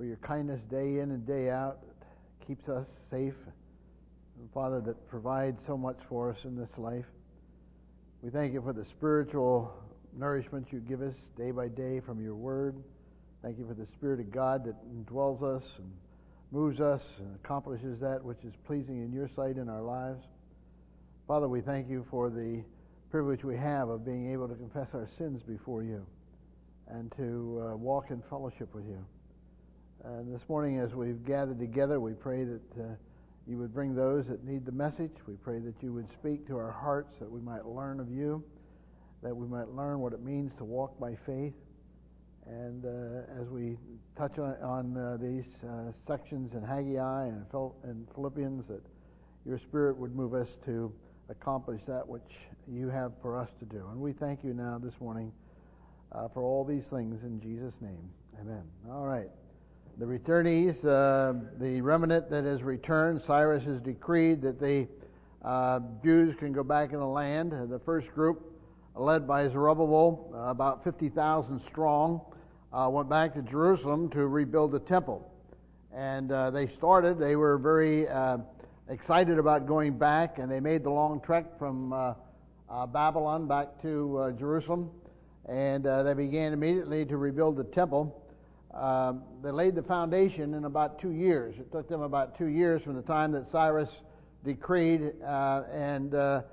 for your kindness day in and day out that keeps us safe. And Father, that provides so much for us in this life. We thank you for the spiritual nourishment you give us day by day from your word. Thank you for the Spirit of God that indwells us and moves us and accomplishes that which is pleasing in your sight in our lives. Father, we thank you for the privilege we have of being able to confess our sins before you and to walk in fellowship with you. And this morning as we've gathered together, we pray that you would bring those that need the message. We pray that you would speak to our hearts, that we might learn of you, that we might learn what it means to walk by faith. And as we touch on these sections in Haggai and Philippians, that your Spirit would move us to accomplish that which you have for us to do. And we thank you now this morning for all these things in Jesus' name. Amen. All right. The returnees, the remnant that has returned, Cyrus has decreed that the Jews can go back in the land. The first group, led by Zerubbabel, about 50,000 strong, went back to Jerusalem to rebuild the temple. And they were very excited about going back, and they made the long trek from Babylon back to Jerusalem. And they began immediately to rebuild the temple. They laid the foundation in about 2 years. It took them about 2 years from the time that Cyrus decreed to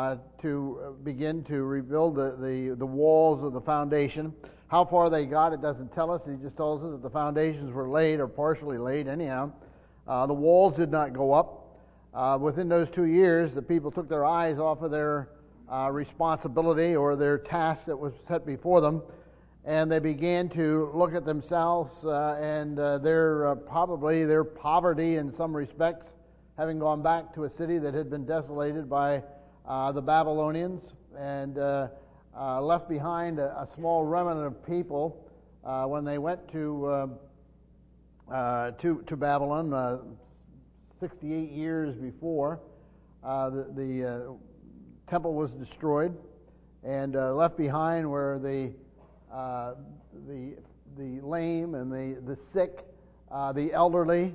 begin to rebuild the walls of the foundation. How far they got, it doesn't tell us. He just tells us that the foundations were laid or partially laid anyhow. The walls did not go up. Within those 2 years, the people took their eyes off of their responsibility or their task that was set before them, and they began to look at themselves and their poverty in some respects, having gone back to a city that had been desolated by the Babylonians and left behind a small remnant of people when they went to Babylon 68 years before. The temple was destroyed, and left behind were the lame and the sick, the elderly,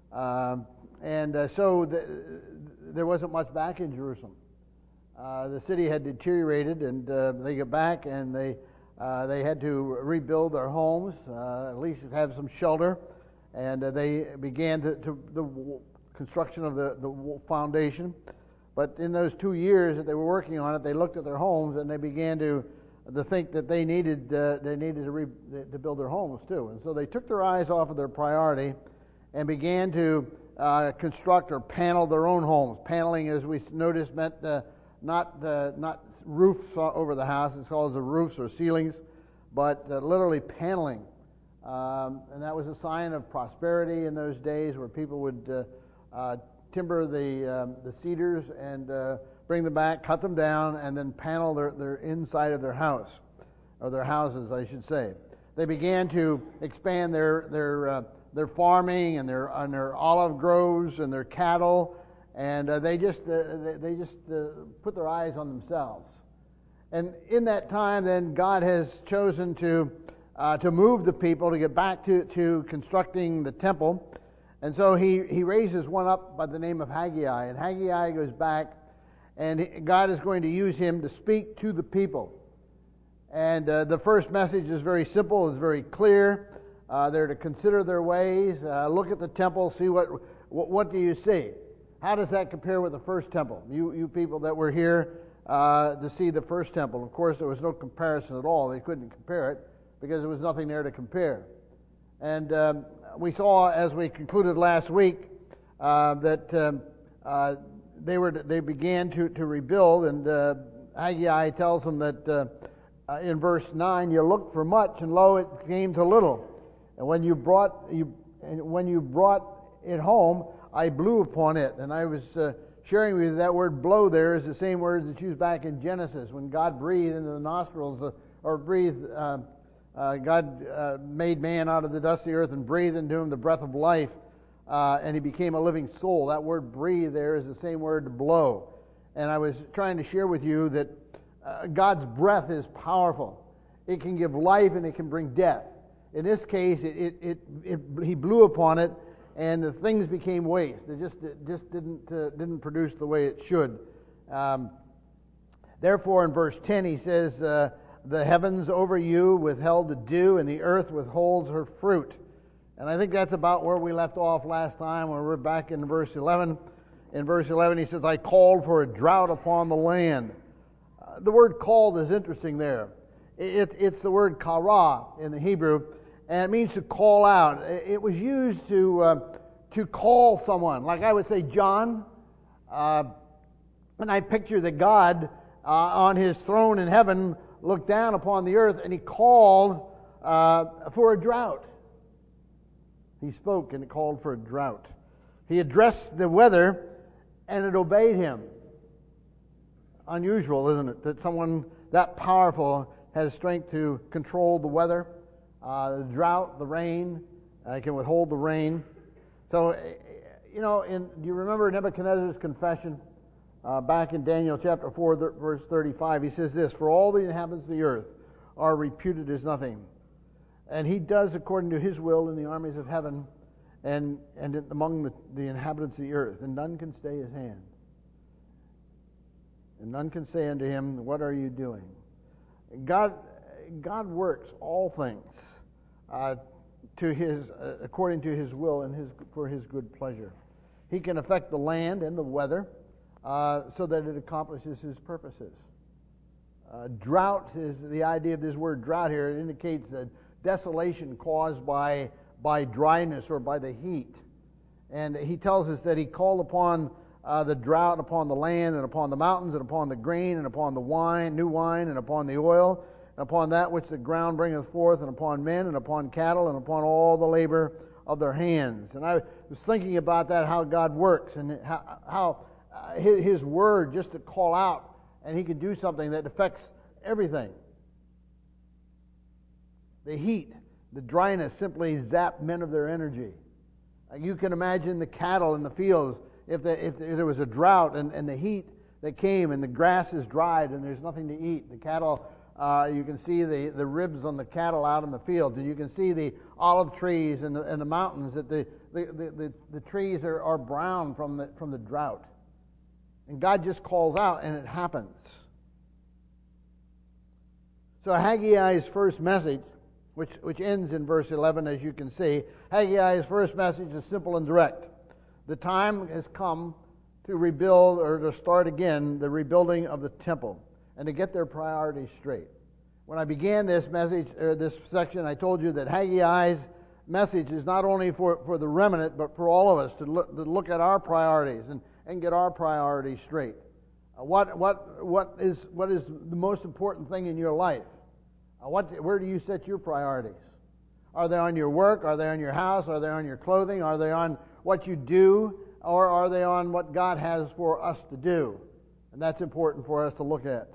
so there wasn't much back in Jerusalem. The city had deteriorated, and they got back, and they had to rebuild their homes, at least have some shelter, and they began the construction of the foundation. But in those 2 years that they were working on it, they looked at their homes and they began to think that they needed to build their homes too. And so they took their eyes off of their priority and began to construct or panel their own homes. Paneling, as we noticed, meant not roofs over the house. It's called the roofs or ceilings, but literally paneling. And that was a sign of prosperity in those days, where people would timber the cedars and bring them back, cut them down, and then panel their inside of their house, or their houses, I should say. They began to expand their farming and their olive groves and their cattle, and they just put their eyes on themselves. And in that time, then God has chosen to move the people to get back to constructing the temple. And so he raises one up by the name of Haggai, and Haggai goes back, and God is going to use him to speak to the people. And the first message is very simple, it's very clear. They're to consider their ways, look at the temple, see what do you see? How does that compare with the first temple? You people that were here to see the first temple. Of course, there was no comparison at all. They couldn't compare it because there was nothing there to compare. And we saw, as we concluded last week, that they began to rebuild, and Haggai tells them that in verse 9, you looked for much, and lo, it came to little. And when you brought it home, I blew upon it. And I was sharing with you that word blow there is the same word that's used back in Genesis when God breathed into the nostrils, God made man out of the dust of the earth and breathed into him the breath of life, and he became a living soul. That word breathe there is the same word to blow. And I was trying to share with you that God's breath is powerful. It can give life and it can bring death. In this case, he blew upon it, and the things became waste. It just didn't produce the way it should. Therefore, in verse 10, he says, the heavens over you withheld the dew, and the earth withholds her fruit. And I think that's about where we left off last time, when we're back in verse 11. In verse 11, he says, I called for a drought upon the land. The word called is interesting there. It's the word kara in the Hebrew, and it means to call out. It was used to call someone. Like I would say, John, and I picture that God on his throne in heaven looked down upon the earth, and he called for a drought. He spoke and it called for a drought. He addressed the weather, and it obeyed him. Unusual, isn't it, that someone that powerful has strength to control the weather, the drought, the rain, can withhold the rain. So, do you remember Nebuchadnezzar's confession? Back in Daniel chapter 4, verse 35, he says this, for all the inhabitants of the earth are reputed as nothing. And he does according to his will in the armies of heaven and among the inhabitants of the earth, and none can stay his hand. And none can say unto him, what are you doing? God works all things according to his will and for his good pleasure. He can affect the land and the weather so that it accomplishes his purposes. Drought is the idea of this word drought here. It indicates that desolation caused by dryness or by the heat. And he tells us that he called upon the drought upon the land and upon the mountains and upon the grain and upon the wine, new wine, and upon the oil, and upon that which the ground bringeth forth, and upon men and upon cattle and upon all the labor of their hands. And I was thinking about that, how God works, and how his word, just to call out, and he can do something that affects everything. The heat, the dryness simply zap men of their energy. You can imagine the cattle in the fields, if there was a drought and the heat that came and the grass is dried and there's nothing to eat. The cattle, you can see the ribs on the cattle out in the fields, and you can see the olive trees and the mountains, that the trees are brown from the drought. And God just calls out, and it happens. So Haggai's first message, which ends in verse 11, as you can see, Haggai's first message is simple and direct. The time has come to rebuild, or to start again, the rebuilding of the temple, and to get their priorities straight. When I began this message, or this section, I told you that Haggai's message is not only for the remnant, but for all of us to look at our priorities and get our priorities straight. What is the most important thing in your life? Where do you set your priorities? Are they on your work? Are they on your house? Are they on your clothing? Are they on what you do? Or are they on what God has for us to do? And that's important for us to look at.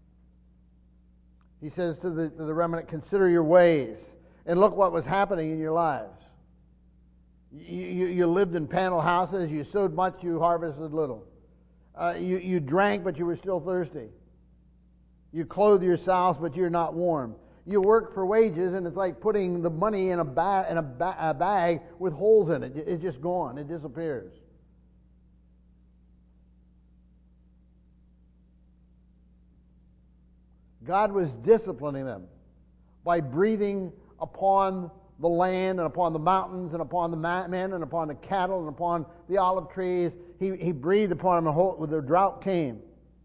He says to the remnant, consider your ways and look what was happening in your lives. You lived in panel houses. You sowed much. You harvested little. You drank, but you were still thirsty. You clothe yourselves, but you're not warm. You work for wages, and it's like putting the money in a bag with holes in it. It's just gone. It disappears. God was disciplining them by breathing upon the land and upon the mountains and upon the men and upon the cattle and upon the olive trees. He breathed upon them, and the drought came.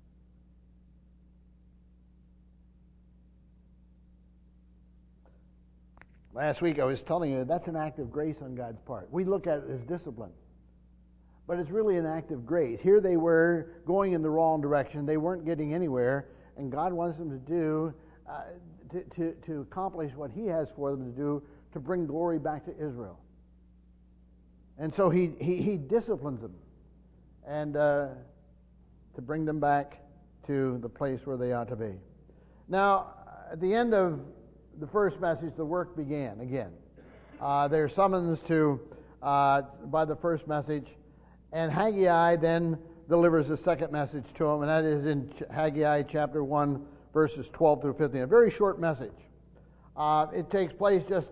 Last week I was telling you that's an act of grace on God's part. We look at it as discipline. But it's really an act of grace. Here they were going in the wrong direction. They weren't getting anywhere. And God wants them to do, to accomplish what He has for them to do, to bring glory back to Israel. And so He disciplines them, and to bring them back to the place where they ought to be. Now, at the end of the first message, the work began again. They're summoned by the first message, and Haggai then delivers the second message to them, and that is in Haggai chapter 1, verses 12 through 15. A very short message. It takes place just,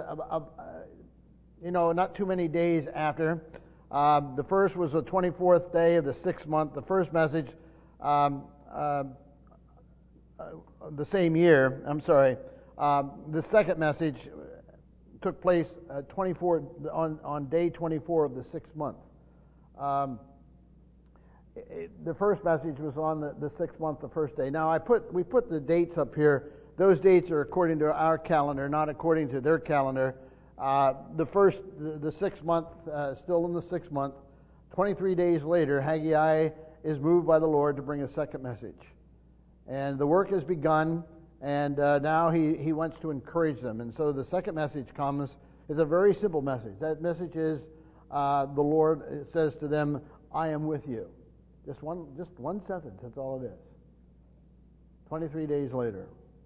not too many days after. The first was the 24th day of the 6th month. The first message, the same year, I'm sorry. The second message took place on day 24 of the 6th month. The first message was on the 6th month, the first day. Now, we put the dates up here. Those dates are according to our calendar, not according to their calendar. The 6th month, still in the 6th month, 23 days later, Haggai is moved by the Lord to bring a second message. And the work has begun, and now he wants to encourage them. And so the second message comes. It's a very simple message. That message is the Lord says to them, I am with you. Just one sentence, that's all it is. 23 days later.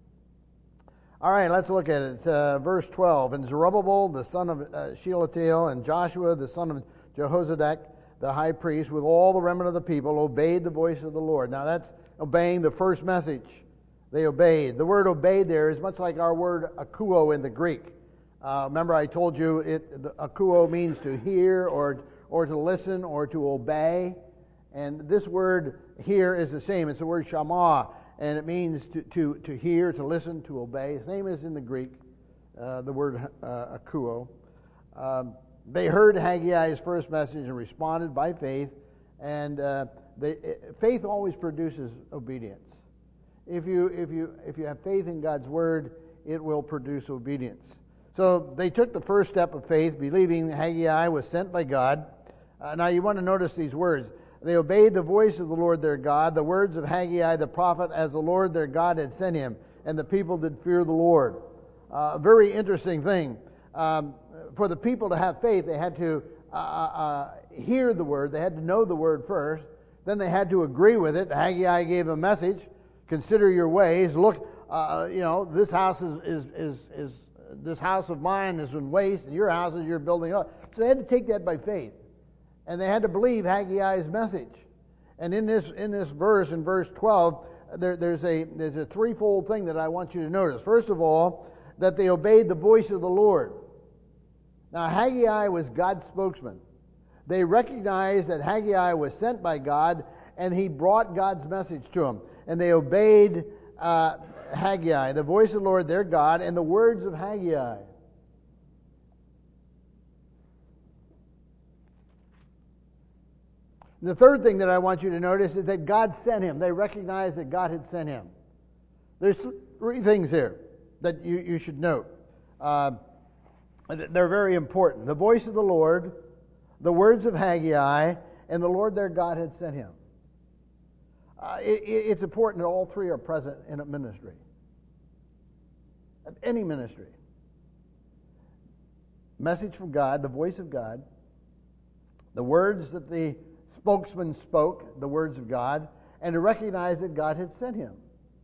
All right, let's look at it. Verse 12. And Zerubbabel, the son of Shealtiel, and Joshua, the son of Jehozadak, the high priest, with all the remnant of the people, obeyed the voice of the Lord. Now that's obeying the first message. They obeyed. The word obeyed there is much like our word akuo in the Greek. Remember I told you akuo means to hear or to listen or to obey. And this word here is the same. It's the word shama, and it means to hear, to listen, to obey. Same as in the Greek, the word akuo. They heard Haggai's first message and responded by faith, and faith always produces obedience. If you have faith in God's word, it will produce obedience. So they took the first step of faith, believing Haggai was sent by God. Now you want to notice these words. They obeyed the voice of the Lord their God, the words of Haggai the prophet, as the Lord their God had sent him, and the people did fear the Lord. Very interesting thing. For the people to have faith, they had to hear the word. They had to know the word first. Then they had to agree with it. Haggai gave a message. Consider your ways. Look, this house this house of mine is in waste, and your houses you're building up. So they had to take that by faith. And they had to believe Haggai's message. And in this verse, in verse 12, there's a threefold thing that I want you to notice. First of all, that they obeyed the voice of the Lord. Now, Haggai was God's spokesman. They recognized that Haggai was sent by God, and he brought God's message to them. And they obeyed Haggai, the voice of the Lord their God, and the words of Haggai. The third thing that I want you to notice is that God sent him. They recognized that God had sent him. There's three things here that you should note. They're very important. The voice of the Lord, the words of Haggai, and the Lord their God had sent him. It's important that all three are present in a ministry. Any ministry. Message from God, the voice of God, the words that the spokesman spoke, the words of God, and to recognize that God had sent him.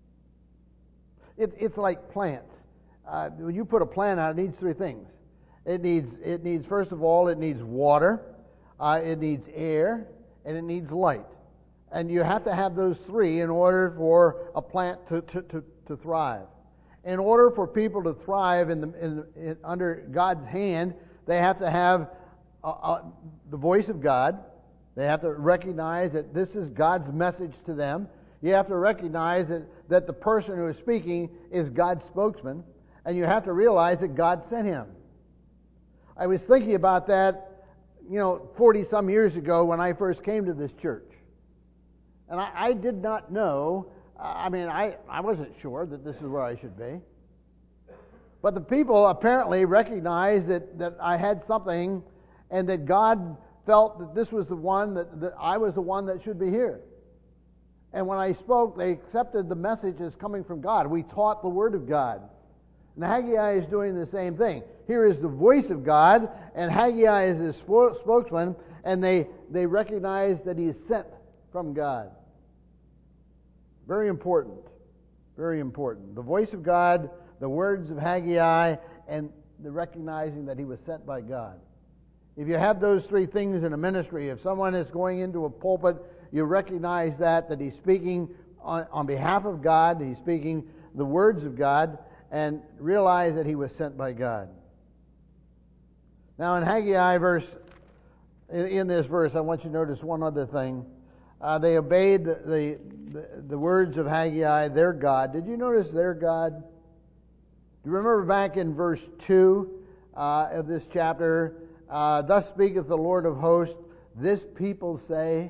It's like plants. When you put a plant out, it needs three things. It needs first of all, it needs water, it needs air, and it needs light. And you have to have those three in order for a plant to thrive. In order for people to thrive under God's hand, they have to have the voice of God. They have to recognize that this is God's message to them. You have to recognize that the person who is speaking is God's spokesman. And you have to realize that God sent him. I was thinking about that, 40-some years ago when I first came to this church. And I did not know, I wasn't sure that this is where I should be. But the people apparently recognized that I had something and that God felt that this was the one, that I was the one that should be here. And when I spoke, they accepted the message as coming from God. We taught the Word of God. And Haggai is doing the same thing. Here is the voice of God, and Haggai is his spokesman, and they recognize that he is sent from God. Very important. Very important. The voice of God, the words of Haggai, and the recognizing that he was sent by God. If you have those three things in a ministry, if someone is going into a pulpit, you recognize that he's speaking on behalf of God, he's speaking the words of God, and realize that he was sent by God. Now in Haggai in this verse, I want you to notice one other thing. They obeyed the words of Haggai, their God. Did you notice their God? Do you remember back in verse 2 of this chapter, thus speaketh the Lord of hosts, this people say,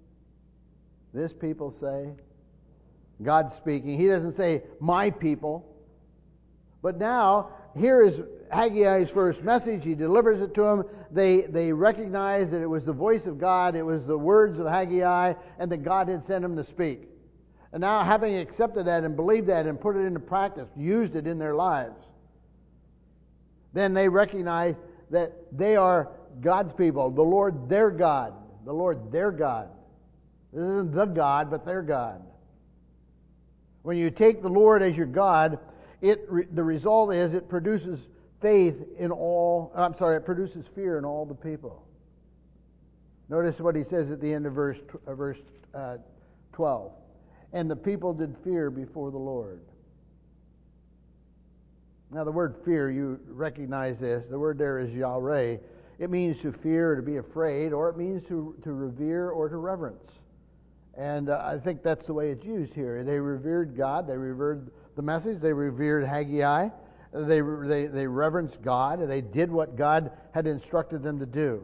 God's speaking. He doesn't say, my people. But now, here is Haggai's first message. He delivers it to them. They recognize that it was the voice of God, it was the words of Haggai, and that God had sent him to speak. And now, having accepted that and believed that and put it into practice, used it in their lives, then they recognize that they are God's people, the Lord their God. The Lord their God. This isn't the God, but their God. When you take the Lord as your God, the result is it produces it produces fear in all the people. Notice what he says at the end of verse 12. And the people did fear before the Lord. Now the word fear, you recognize this. The word there is yareh. It means to fear or to be afraid, or it means to revere or to reverence. And I think that's the way it's used here. They revered God. They revered the message. They revered Haggai. They reverenced God. And they did what God had instructed them to do.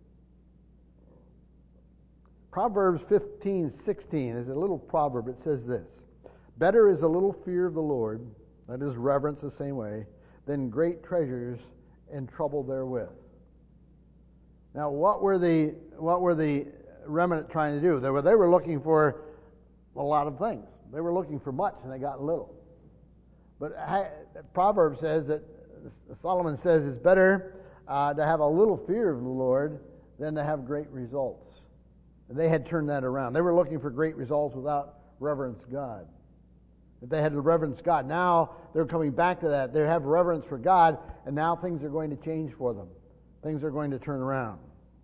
Proverbs 15:16 is a little proverb. It says this: better is a little fear of the Lord, that is reverence the same way, than great treasures and trouble therewith. Now, what were the remnant trying to do? They were looking for a lot of things. They were looking for much, and they got little. But Proverbs says that Solomon says it's better to have a little fear of the Lord than to have great results. And they had turned that around. They were looking for great results without reverence God. If they had to reverence God, now they're coming back to that. They have reverence for God, and now things are going to change for them. Things are going to turn around.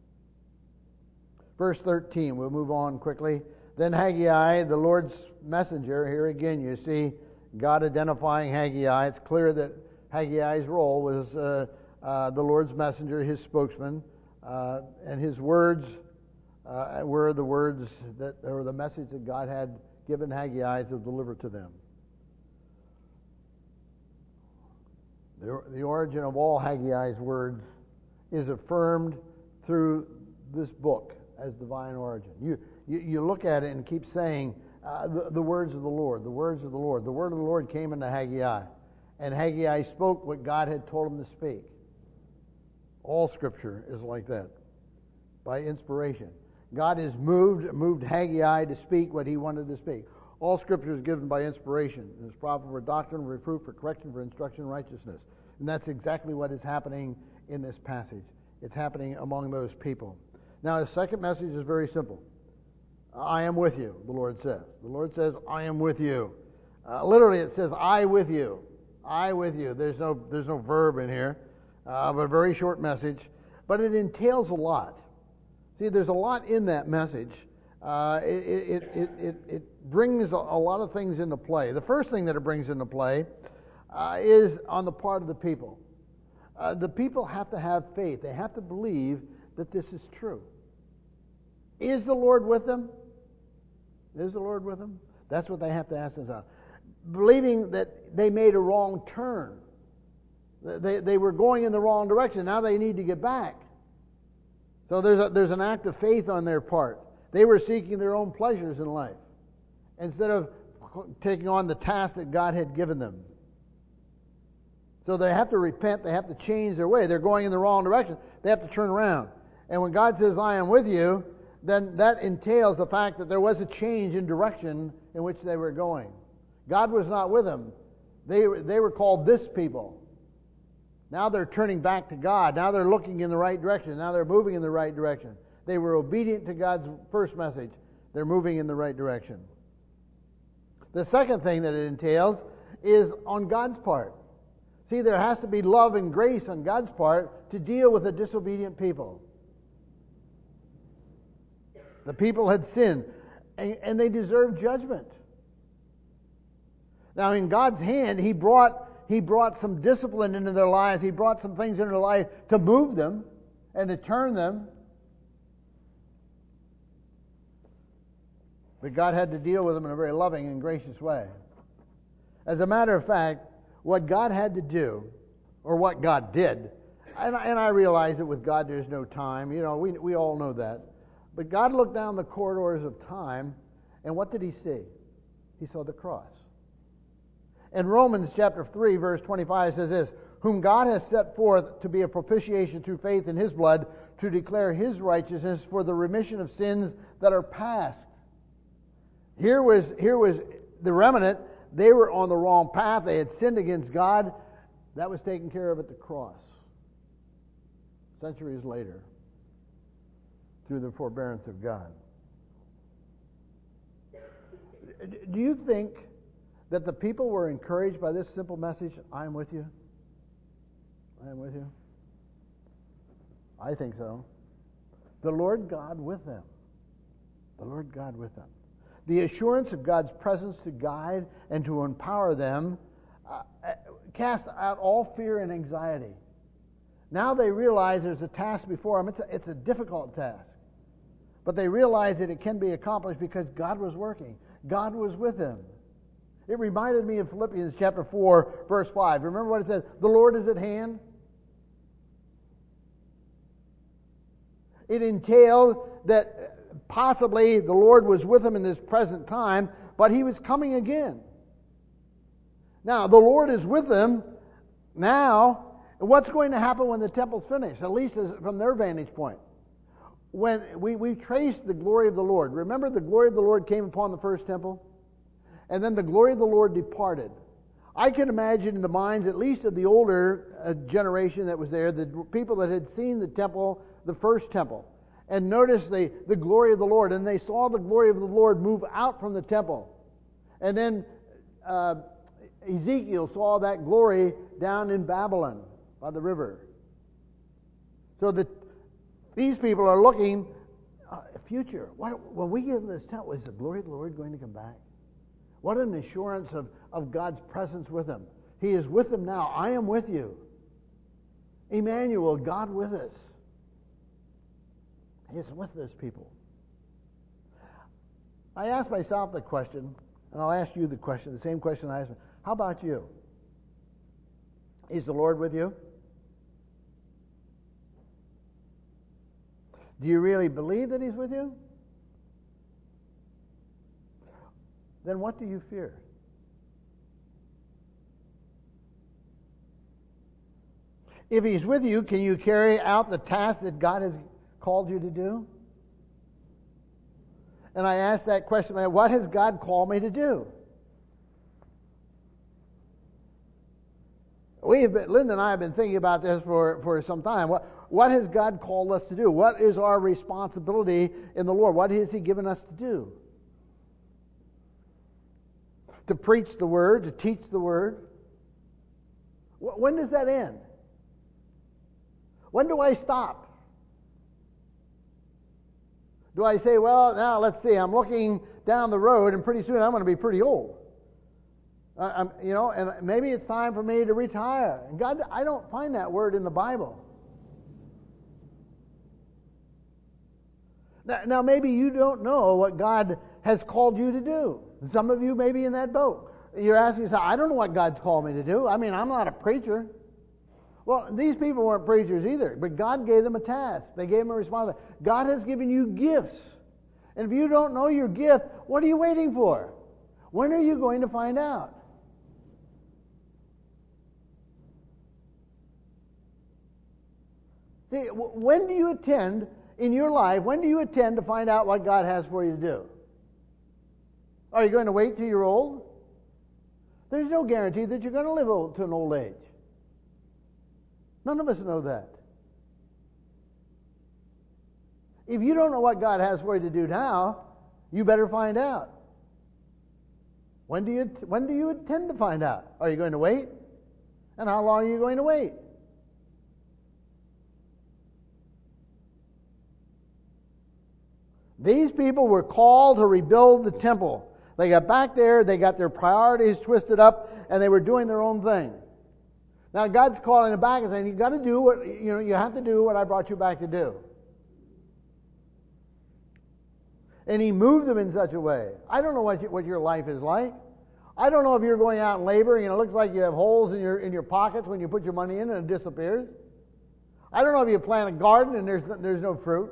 Verse 13, we'll move on quickly. Then Haggai, the Lord's messenger, here again you see God identifying Haggai. It's clear that Haggai's role was the Lord's messenger, his spokesman, and his words were the words that, or the message that God had given Haggai to deliver to them. The origin of all Haggai's words is affirmed through this book as divine origin. You look at it and keep saying the words of the Lord, the words of the Lord. The word of the Lord came into Haggai, and Haggai spoke what God had told him to speak. All Scripture is like that, by inspiration. God has moved Haggai to speak what he wanted to speak. All Scripture is given by inspiration. It is proper for doctrine, reproof, for correction, for instruction in righteousness. And that's exactly what is happening in this passage. It's happening among those people. Now, the second message is very simple. I am with you, the Lord says. The Lord says, I am with you. Literally, it says, I with you. I with you. There's no verb in here, but a very short message. But it entails a lot. See, there's a lot in that message. It brings a lot of things into play. The first thing that it brings into play is on the part of the people. The people have to have faith. They have to believe that this is true. Is the Lord with them? Is the Lord with them? That's what they have to ask themselves. Believing that they made a wrong turn. They were going in the wrong direction. Now they need to get back. So there's an act of faith on their part. They were seeking their own pleasures in life instead of taking on the task that God had given them. So they have to repent. They have to change their way. They're going in the wrong direction. They have to turn around. And when God says, I am with you, then that entails the fact that there was a change in direction in which they were going. God was not with them. They were called this people. Now they're turning back to God. Now they're looking in the right direction. Now they're moving in the right direction. They were obedient to God's first message. They're moving in the right direction. The second thing that it entails is on God's part. See, there has to be love and grace on God's part to deal with a disobedient people. The people had sinned, and they deserved judgment. Now, in God's hand, He brought He brought some discipline into their lives. He brought some things into their life to move them and to turn them. But God had to deal with them in a very loving and gracious way. As a matter of fact, what God had to do, or what God did, and I realize that with God there's no time. You know, we all know that. But God looked down the corridors of time, and what did He see? He saw the cross. In Romans chapter 3, verse 25 says this, whom God has set forth to be a propitiation through faith in His blood, to declare His righteousness for the remission of sins that are past. Here was the remnant. They were on the wrong path. They had sinned against God. That was taken care of at the cross. Centuries later, through the forbearance of God. Do you think that the people were encouraged by this simple message, I am with you? I am with you? I think so. The Lord God with them. The Lord God with them. The assurance of God's presence to guide and to empower them cast out all fear and anxiety. Now they realize there's a task before them. It's a difficult task. But they realize that it can be accomplished because God was working. God was with them. It reminded me of Philippians chapter 4, verse 5. Remember what it says? The Lord is at hand. It entailed that possibly the Lord was with them in this present time, but He was coming again. Now, the Lord is with them now. What's going to happen when the temple's finished? At least from their vantage point. When we trace the glory of the Lord. Remember, the glory of the Lord came upon the first temple? And then the glory of the Lord departed. I can imagine in the minds, at least of the older generation that was there, the people that had seen the temple, the first temple, and noticed the glory of the Lord, and they saw the glory of the Lord move out from the temple. And then Ezekiel saw that glory down in Babylon by the river. So these people are looking future. When we get in this temple, is the glory of the Lord going to come back? What an assurance of God's presence with them. He is with them now. I am with you. Emmanuel, God with us. He is with this people. I asked myself the question, and I'll ask you the question, the same question I asked. How about you? Is the Lord with you? Do you really believe that He's with you? Then what do you fear? If He's with you, can you carry out the task that God has called you to do? And I asked that question, what has God called me to do? Linda and I have been thinking about this for some time. What has God called us to do? What is our responsibility in the Lord? What has He given us to do? To preach the Word, to teach the Word. When does that end? When do I stop? Do I say, well, now let's see, I'm looking down the road and pretty soon I'm going to be pretty old. And maybe it's time for me to retire. And God, I don't find that word in the Bible. Now maybe you don't know what God has called you to do. Some of you may be in that boat. You're asking yourself, I don't know what God's called me to do. I mean, I'm not a preacher. Well, these people weren't preachers either, but God gave them a task. They gave them a responsibility. God has given you gifts. And if you don't know your gift, what are you waiting for? When are you going to find out? See, when do you attend in your life, when do you attend to find out what God has for you to do? Are you going to wait till you're old? There's no guarantee that you're going to live to an old age. None of us know that. If you don't know what God has for you to do now, you better find out. When do you intend to find out? Are you going to wait? And how long are you going to wait? These people were called to rebuild the temple. They got back there, they got their priorities twisted up, and they were doing their own thing. Now God's calling them back and saying, you got to do what, you have to do what I brought you back to do. And He moved them in such a way. I don't know what your life is like. I don't know if you're going out and laboring and it looks like you have holes in your pockets when you put your money in and it disappears. I don't know if you plant a garden and there's no fruit.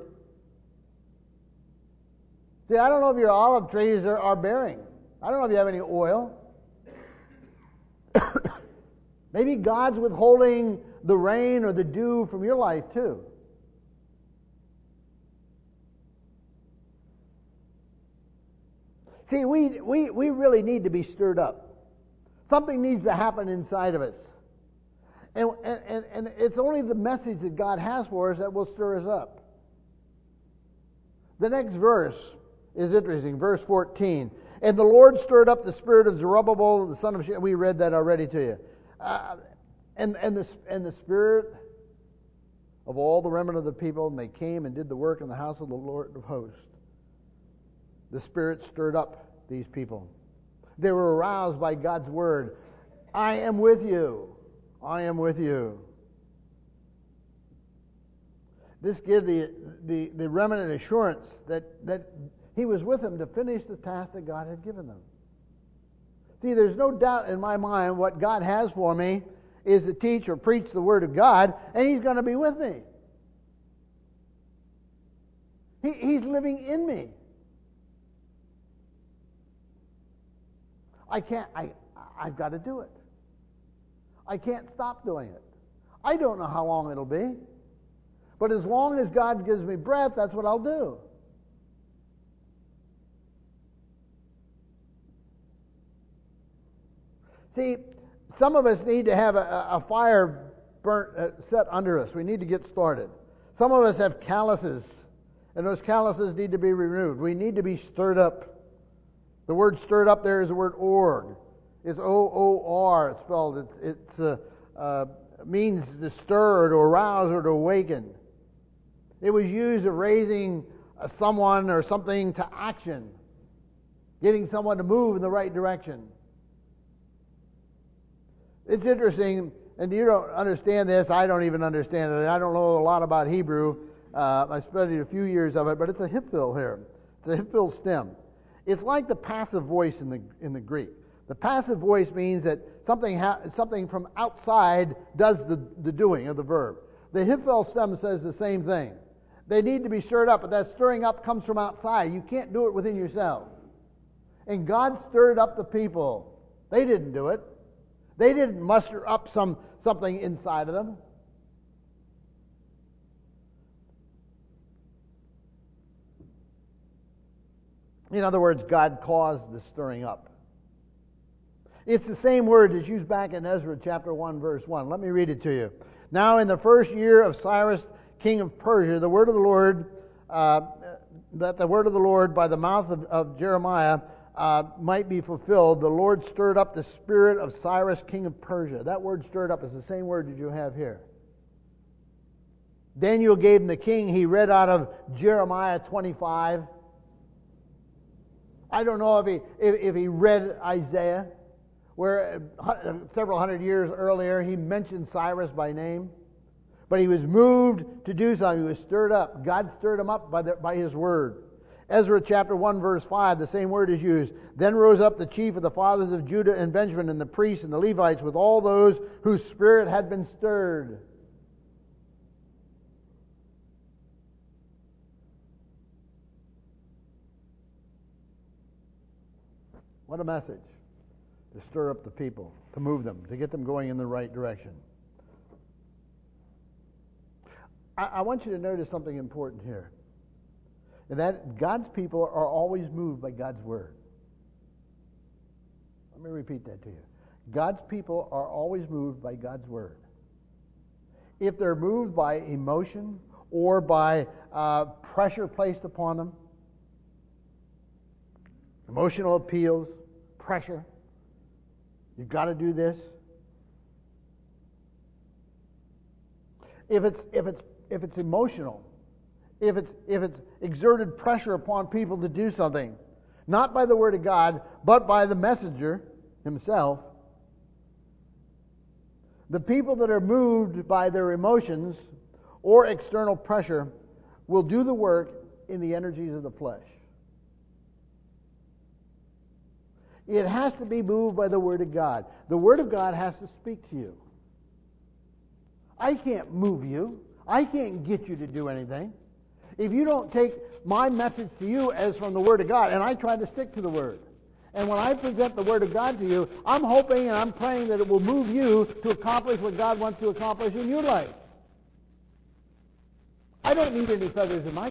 See, I don't know if your olive trees are bearing. I don't know if you have any oil. Maybe God's withholding the rain or the dew from your life too. See, we really need to be stirred up. Something needs to happen inside of us. And it's only the message that God has for us that will stir us up. The next verse is interesting. Verse 14. And the Lord stirred up the spirit of Zerubbabel, the son of Shealtiel. We read that already to you. And the spirit of all the remnant of the people, and they came and did the work in the house of the Lord of hosts. The Spirit stirred up these people. They were aroused by God's word. I am with you. I am with you. This gives the remnant assurance that He was with them to finish the task that God had given them. See, there's no doubt in my mind what God has for me is to teach or preach the Word of God, and He's going to be with me. He's living in me. I've got to do it. I can't stop doing it. I don't know how long it'll be. But as long as God gives me breath, that's what I'll do. See, some of us need to have a fire set under us. We need to get started. Some of us have calluses, and those calluses need to be removed. We need to be stirred up. The word stirred up there is the word org. It's O-O-R. It's spelled. It means to stir or arouse or to awaken. It was used of raising someone or something to action, getting someone to move in the right direction. It's interesting, and you don't understand this. I don't even understand it. I don't know a lot about Hebrew. I studied a few years of it, but it's a hifil here. It's a hifil stem. It's like the passive voice in the Greek. The passive voice means that something from outside does the doing of the verb. The hifil stem says the same thing. They need to be stirred up, but that stirring up comes from outside. You can't do it within yourself. And God stirred up the people. They didn't do it. They didn't muster up something inside of them. In other words, God caused the stirring up. It's the same word that's used back in Ezra chapter 1, verse 1. Let me read it to you. Now in the first year of Cyrus, king of Persia, the word of the Lord, by the mouth of Jeremiah might be fulfilled, the Lord stirred up the spirit of Cyrus, king of Persia. That word stirred up is the same word that you have here. Daniel gave him the king. He read out of Jeremiah 25. I don't know if he read Isaiah, where several hundred years earlier he mentioned Cyrus by name. But he was moved to do something. He was stirred up. God stirred him up by His word. Ezra chapter 1 verse 5, the same word is used. Then rose up the chief of the fathers of Judah and Benjamin, and the priests and the Levites, with all those whose spirit had been stirred. What a message. To stir up the people, to move them, to get them going in the right direction. I want you to notice something important here. And that God's people are always moved by God's word. Let me repeat that to you. God's people are always moved by God's word. If they're moved by emotion or by pressure placed upon them, emotional appeals, pressure, you've got to do this. If it's emotional, if it's exerted pressure upon people to do something, not by the Word of God, but by the messenger himself, The people that are moved by their emotions or external pressure will do the work in the energies of the flesh. It has to be moved by the Word of God. The Word of God has to speak to you. I can't move you. I can't get you to do anything. If you don't take my message to you as from the Word of God, and I try to stick to the Word, and when I present the Word of God to you, I'm hoping and I'm praying that it will move you to accomplish what God wants to accomplish in your life. I don't need any feathers in my